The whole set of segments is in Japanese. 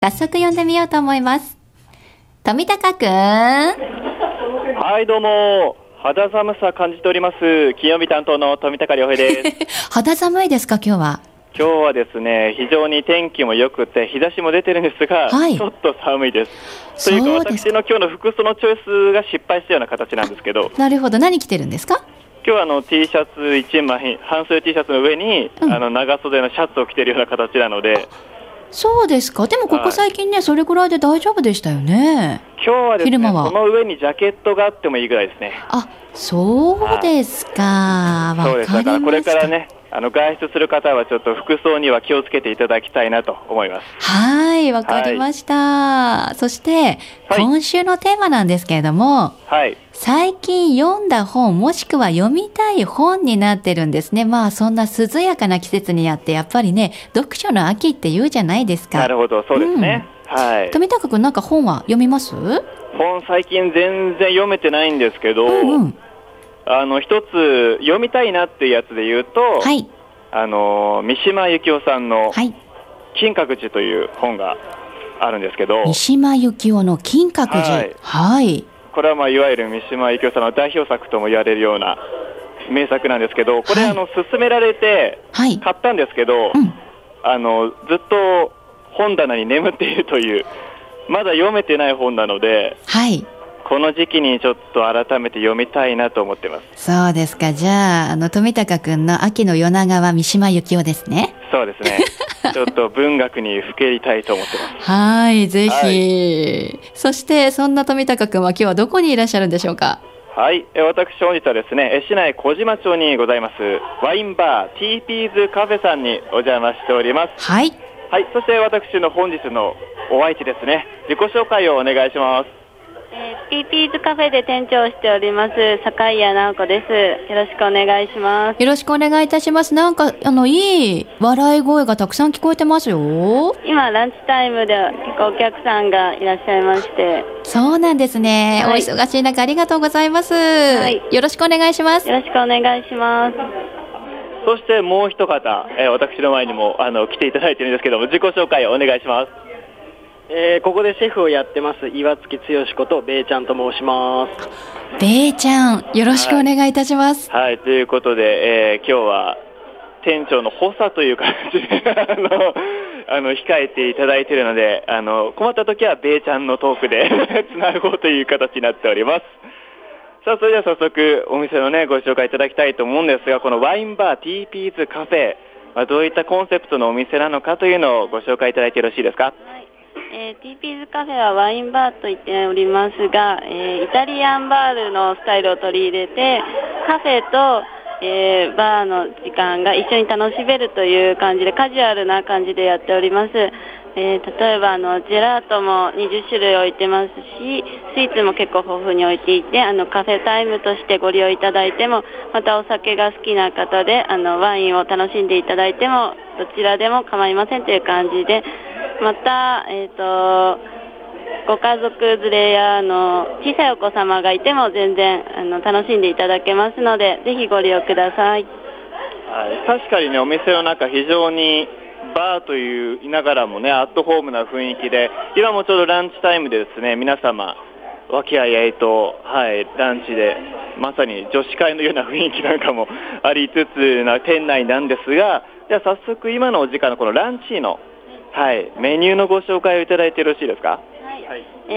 早速読んでみようと思います。富高くん。 はい、どうも。肌寒さ感じております。金曜日担当の富高良平です。 肌寒いですか、今日は。 今日はですね、非常に天気も良くて、日差しも出てるんですが、 はい、 ちょっと寒いです。というか、私の今日の服装のチョイスが失敗したような形なんですけど。 なるほど、何着てるんですか？ 今日はT シャツ1枚、半袖 T シャツの上に、長袖のシャツを着てるような形なので。 そうですか。でもここ最近ね、はい、それぐらいで大丈夫でしたよね。 今日はですね、 昼間はその上にジャケットがあってもいいぐらいですね。 あ、そうですか。 そうです。だからこれからね、外出する方はちょっと服装には気をつけていただきたいなと思います。 はい、わかりました。はい、そして、今週のテーマなんですけれども、 はい、 最近読んだ本もしくは読みたい本になってるんですね。まあそんな涼やかな季節にあってやっぱりね、読書の秋って言うじゃないですか。 なるほど、そうですね。はい。 富高くん、なんか本は読みます？ 本最近全然読めてないんですけど、一つ読みたいなっていうやつで言うと、 はい、 三島由紀夫さんの金閣寺という本があるんですけど、 三島由紀夫の金閣寺、はい、はい、 これはいわゆる三島由紀夫さんの代表作とも言われるような名作なんですけど、これ、勧められて買ったんですけど、ずっと本棚に眠っているという、まだ読めてない本なので、 はい、 この時期にちょっと改めて読みたいなと思ってます。 そうですか。じゃあ、富高くんの秋の夜長は三島由紀夫ですね。 そうですね。ちょっと文学にふけりたいと思ってます。 はい、ぜひ、はい。そして、そんな富高くんは今日はどこにいらっしゃるんでしょうか？ はい、私本日はですね、市内小島町にございますワインバーティーピーズカフェさんにお邪魔しております。 はい。 はい、そして私の本日のお相手ですね、自己紹介をお願いします。 ティーピーズカフェで店長をしております坂井谷直子です。よろしくお願いします。 よろしくお願いいたします。なんかいい笑い声がたくさん聞こえてますよ。 今ランチタイムで結構お客さんがいらっしゃいまして。 そうなんですね、はい、お忙しい中ありがとうございます、はい、よろしくお願いします。 よろしくお願いします。 そしてもう一方、私の前にも来ていただいているんですけども、自己紹介をお願いします。 ここでシェフをやってます岩月剛ことべいちゃんと申します。 べいちゃん、よろしくお願いいたします。 はい、はい、ということで、今日は店長の補佐という形で控えていただいているので、困った時はべいちゃんのトークでつなごうという形になっております。さあ、それでは早速お店のね、ご紹介いただきたいと思うんですが、このワインバーティーピーズカフェ、どういったコンセプトのお店なのかというのをご紹介いただいてよろしいですか？はい、 ティーピーズカフェはワインバーと言っておりますが、イタリアンバールのスタイルを取り入れて、カフェと、バーの時間が一緒に楽しめるという感じで、カジュアルな感じでやっております。例えばジェラートも20種類置いてますし、スイーツも結構豊富に置いていて、カフェタイムとしてご利用いただいても、またお酒が好きな方でワインを楽しんでいただいてもどちらでも構いませんという感じで、また、ご家族連れや小さいお子様がいても全然楽しんでいただけますので、ぜひご利用ください。 はい、確かにね、お店の中非常にバーといういながらもね、アットホームな雰囲気で、今もちょうどランチタイムでですね、皆様和気あいあいと、はい、ランチでまさに女子会のような雰囲気なんかもありつつな店内なんですが、じゃあ早速今のお時間のこのランチの、はい、メニューのご紹介をいただいてよろしいですか？ はい、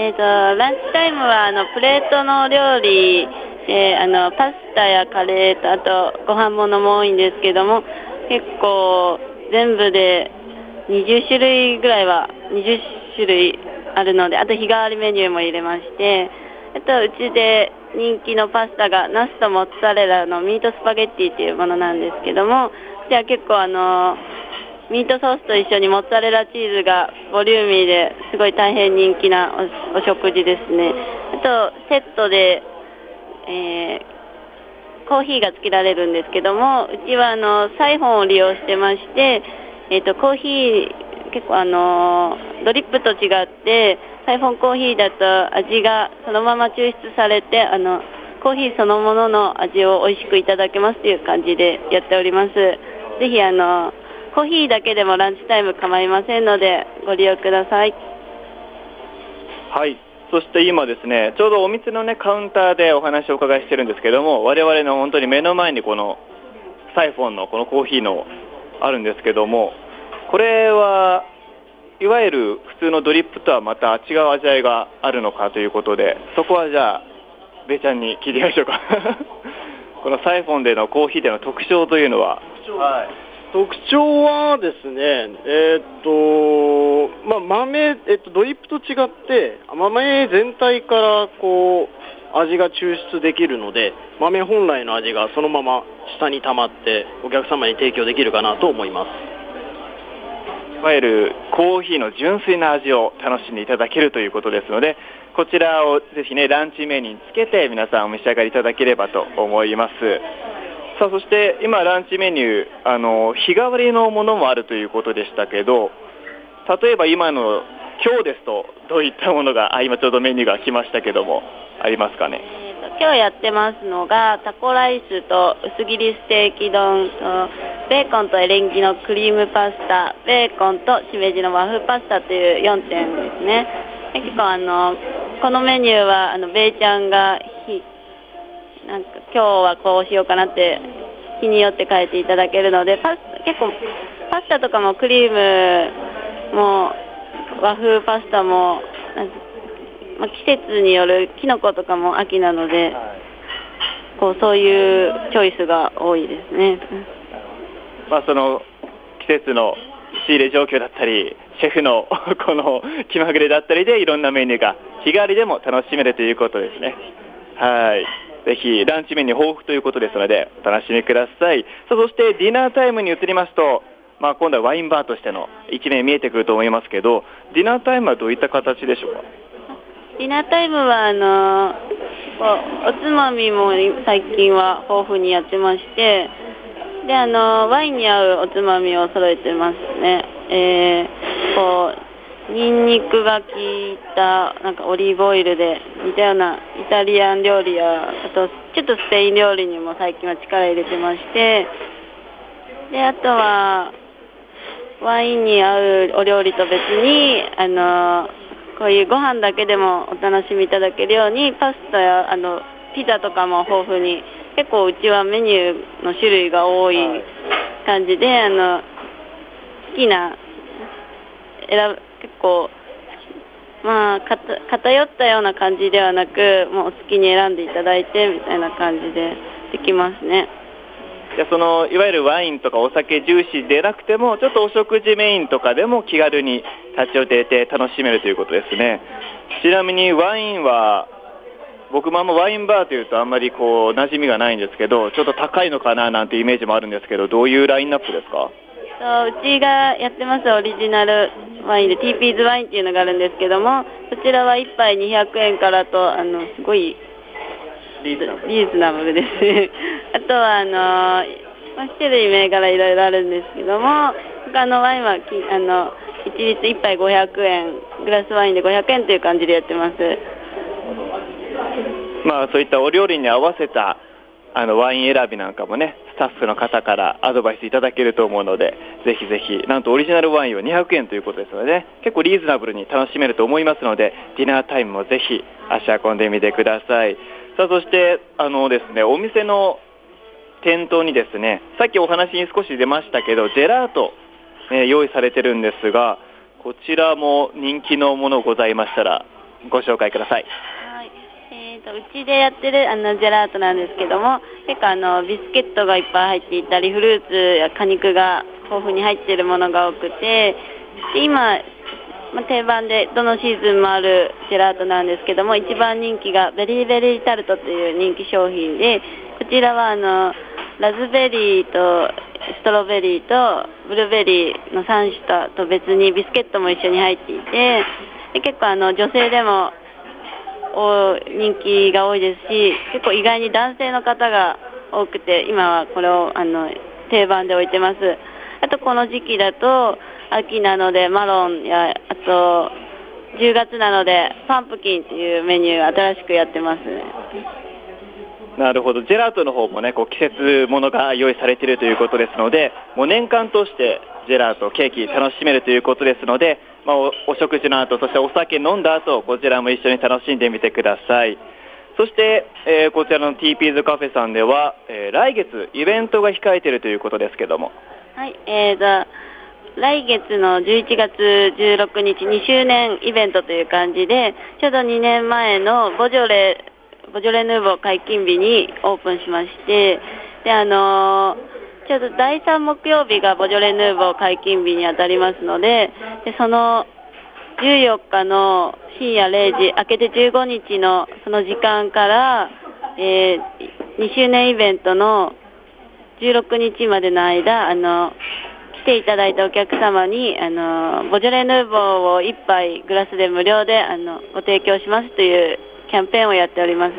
ランチタイムはプレートの料理でパスタやカレーとあとご飯物も多いんですけども、結構全部で20種類ぐらいは20種類あるので、あと日替わりメニューも入れまして、あとうちで人気のパスタがナスとモッツァレラのミートスパゲッティというものなんですけども、じゃあ結構ミートソースと一緒にモッツァレラチーズがボリューミーですごい大変人気な お食事ですね。あとセットで、コーヒーがつけられるんですけども、うちはサイフォンを利用してまして、コーヒー結構ドリップと違ってサイフォンコーヒーだと味がそのまま抽出されてコーヒーそのものの味を美味しくいただけますという感じでやっております。ぜひコーヒーだけでもランチタイム構いませんのでご利用ください。 はい。そして今ですね、ちょうどお店のね、カウンターでお話をお伺いしてるんですけども、我々の本当に目の前にこのサイフォンのこのコーヒーのあるんですけども、これはいわゆる普通のドリップとはまた違う味わいがあるのかということで、そこはじゃあベイちゃんに聞いてみましょうか。このサイフォンでのコーヒーでの特徴というのは。 はい、特徴はですね、豆、ドリップと違って豆全体からこう味が抽出できるので、豆本来の味がそのまま下に溜まってお客様に提供できるかなと思います。 いわゆるコーヒーの純粋な味を楽しんでいただけるということですので、こちらをぜひね、ランチメニューにつけて皆さんお召し上がりいただければと思います。さあ、そして今ランチメニュー日替わりのものもあるということでしたけど、例えば今日ですとどういったものが今ちょうどメニューが来ましたけどもありますかね。 今日やってますのがタコライスと薄切りステーキ丼とベーコンとエリンギのクリームパスタ、ベーコンとしめじの和風パスタという4点ですね。結構このメニューはベイちゃんがなんか今日はこうしようかなって日によって変えていただけるので、結構パスタとかもクリームも和風パスタも季節によるキノコとかも秋なので、そういうチョイスが多いですね。 その季節の仕入れ状況だったりシェフのこの気まぐれだったりでいろんなメニューが日替わりでも楽しめるということですね。はい、ぜひランチメニュー豊富ということですのでお楽しみください。そしてディナータイムに移りますと、今度はワインバーとしての一面見えてくると思いますけど、ディナータイムはどういった形でしょうか。 ディナータイムはおつまみも最近は豊富にやってまして、でワインに合うおつまみを揃えてますね。ニンニクが効いたなんかオリーブオイルで似たようなイタリアン料理や、あとちょっとスペイン料理にも最近は力入れてまして、であとはワインに合うお料理と別にこういうご飯だけでもお楽しみいただけるようにパスタやピザとかも豊富に、結構うちはメニューの種類が多い感じで、好きな結構偏ったような感じではなく、もうお好きに選んでいただいてみたいな感じでできますね。 じゃあいわゆるワインとかお酒重視でなくても、ちょっとお食事メインとかでも気軽に立ち寄って楽しめるということですね。ちなみにワインは僕もワインバーというとあんまり馴染みがないんですけど、ちょっと高いのかななんてイメージもあるんですけど、どういうラインナップですか。 うちがやってますオリジナルワインでティーピーズワインっていうのがあるんですけども、そちらは1杯200円からとすごいリーズナブルですね。あとは種類銘柄いろいろあるんですけども、他のワインは一律1杯500円、グラスワインで500円という感じでやってます。 そういったお料理に合わせたワイン選びなんかもね、スタッフの方からアドバイスいただけると思うので、ぜひぜひ、なんとオリジナルワインは200円ということですので、ね、結構リーズナブルに楽しめると思いますので、ディナータイムもぜひ足運んでみてください。さあ、そしてですね、お店の店頭にですね、さっきお話に少し出ましたけどジェラート、用意されてるんですが、こちらも人気のものございましたらご紹介ください。 うちでやってるジェラートなんですけども、結構ビスケットがいっぱい入っていたり、フルーツや果肉が豊富に入っているものが多くて、で今、定番でどのシーズンもあるジェラートなんですけども、一番人気がベリーベリータルトという人気商品で、こちらはラズベリーとストロベリーとブルーベリーの3種と別にビスケットも一緒に入っていて、で結構女性でも人気が多いですし、結構意外に男性の方が多くて、今はこれを定番で置いてます。あとこの時期だと秋なのでマロンや、あと10月なのでパンプキンというメニュー新しくやってますね。 なるほど。ジェラートの方もね、季節ものが用意されているということですので、もう年間通してジェラート、ケーキ楽しめるということですので、 お食事の後、そしてお酒飲んだ後、こちらも一緒に楽しんでみてください。そして、こちらの TP's カフェさんでは、来月イベントが控えているということですけども。 はい、来月の11月16日2周年イベントという感じで、ちょうど2年前のボジョレ・ヌーボー解禁日にオープンしまして、でちょうど第3木曜日がボジョレ・ヌーボー解禁日にあたりますので、その14日の深夜0時、明けて15日のその時間から、2周年イベントの16日までの間、来ていただいたお客様にボジョレ・ヌーボーを1杯グラスで無料でご提供しますというキャンペーンをやっております。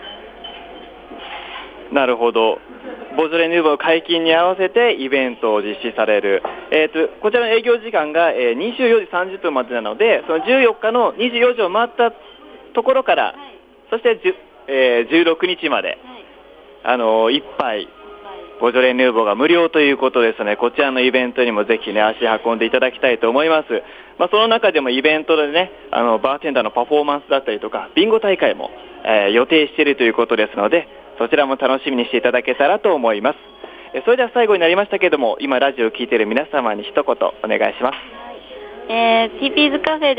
なるほど。ボジョレ・ヌーボー解禁に合わせてイベントを実施される。こちらの営業時間が24時30分までなので、その14日の24時を回ったところから、そして16日まで、1杯ボジョレ・ヌーボーが無料ということですね。こちらのイベントにもぜひね、足運んでいただきたいと思います。その中でもイベントでね、バーテンダーのパフォーマンスだったりとか、ビンゴ大会も、予定しているということですので、そちらも楽しみにしていただけたらと思います。それでは最後になりましたけれども、今ラジオを聞いている皆様に一言お願いします。 TP's カフェで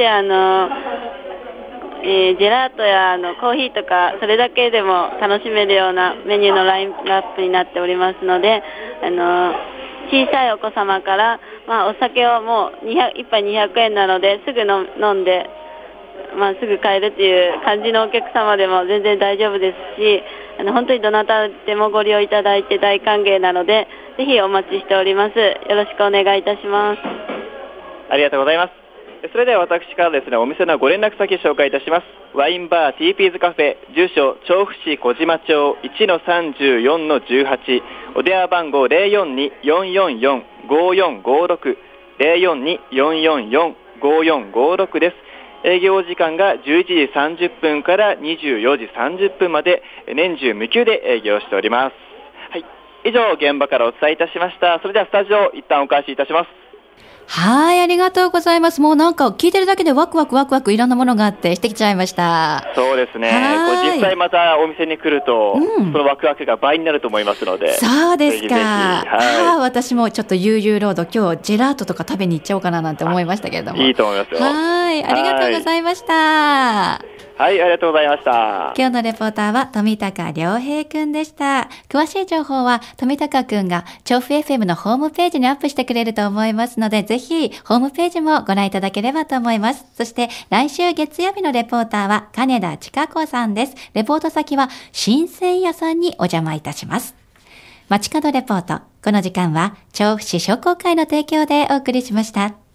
ジェラートやコーヒーとかそれだけでも楽しめるようなメニューのラインナップになっておりますので、小さいお子様から、お酒をもう1杯200円なのですぐ飲んで、すぐ帰るという感じのお客様でも全然大丈夫ですし、本当にどなたでもご利用いただいて大歓迎なので、ぜひお待ちしております。よろしくお願いいたします。 ありがとうございます。それでは私からですね、お店のご連絡先紹介いたします。ワインバー TP's カフェ、住所調布市小島町 1-34-18、お電話番号 042-444-5456 042-444-5456 です。営業時間が11時30分から24時30分まで年中無休で営業しております。はい、以上現場からお伝えいたしました。それではスタジオ一旦お返しいたします。 はい、ありがとうございます。もうなんか聞いてるだけでワクワクいろんなものがあってしてきちゃいました。 そうですね。これ実際またお店に来ると、そのワクワクが倍になると思いますので。 そうですか。 ぜひぜひ、 私もちょっと悠々ロード今日ジェラートとか食べに行っちゃおうかななんて思いましたけれども。 いいと思いますよ。 はい、ありがとうございました。 はい、ありがとうございました。 今日のレポーターは富高良平くんでした。詳しい情報は富高くんが調布 FM のホームページにアップしてくれると思いますので、ぜひホームページもご覧いただければと思います。そして来週月曜日のレポーターは金田千佳子さんです。レポート先は新鮮屋さんにお邪魔いたします。街角レポート。この時間は調布市商工会の提供でお送りしました。